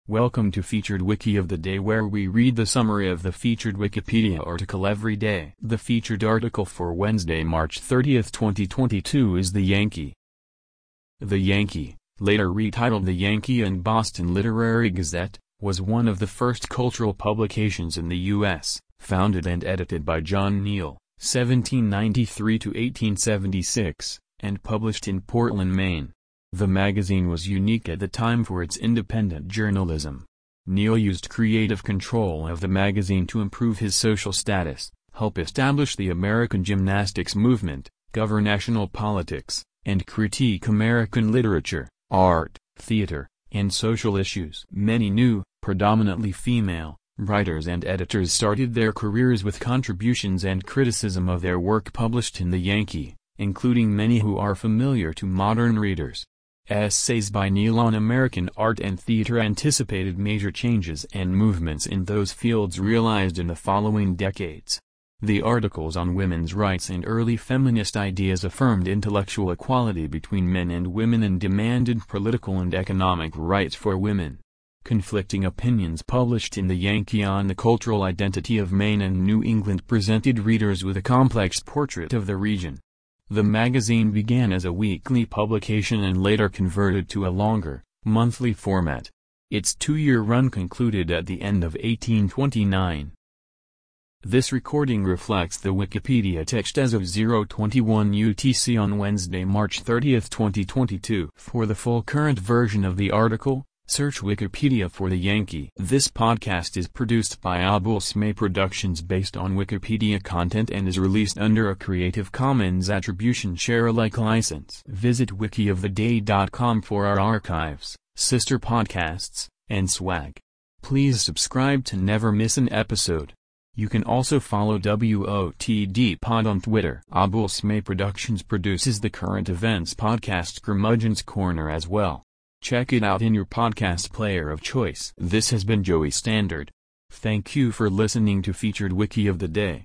Welcome to Featured Wiki of the Day, where we read the summary of the featured Wikipedia article every day. The featured article for Wednesday, March 30, 2022 is The Yankee. The Yankee, later retitled The Yankee and Boston Literary Gazette, was one of the first cultural publications in the U.S., founded and edited by John Neal, 1793 to 1876, and published in Portland, Maine. The magazine was unique at the time for its independent journalism. Neal used creative control of the magazine to improve his social status, help establish the American gymnastics movement, govern national politics, and critique American literature, art, theater, and social issues. Many new, predominantly female, writers and editors started their careers with contributions and criticism of their work published in The Yankee, including many who are familiar to modern readers. Essays by Neal on American art and theater anticipated major changes and movements in those fields realized in the following decades. The articles on women's rights and early feminist ideas affirmed intellectual equality between men and women and demanded political and economic rights for women. Conflicting opinions published in The Yankee on the cultural identity of Maine and New England presented readers with a complex portrait of the region. The magazine began as a weekly publication and later converted to a longer, monthly format. Its two-year run concluded at the end of 1829. This recording reflects the Wikipedia text as of 0:21 UTC on Wednesday, March 30, 2022. For the full current version of the article, search Wikipedia for The Yankee. This podcast is produced by Abul Smay Productions based on Wikipedia content and is released under a Creative Commons Attribution Share Alike license. Visit wikioftheday.com for our archives, sister podcasts, and swag. Please subscribe to never miss an episode. You can also follow WOTD Pod on Twitter. Abul Smay Productions produces the current events podcast Curmudgeon's Corner as well. Check it out in your podcast player of choice. This has been Joey Standard. Thank you for listening to Featured Wiki of the Day.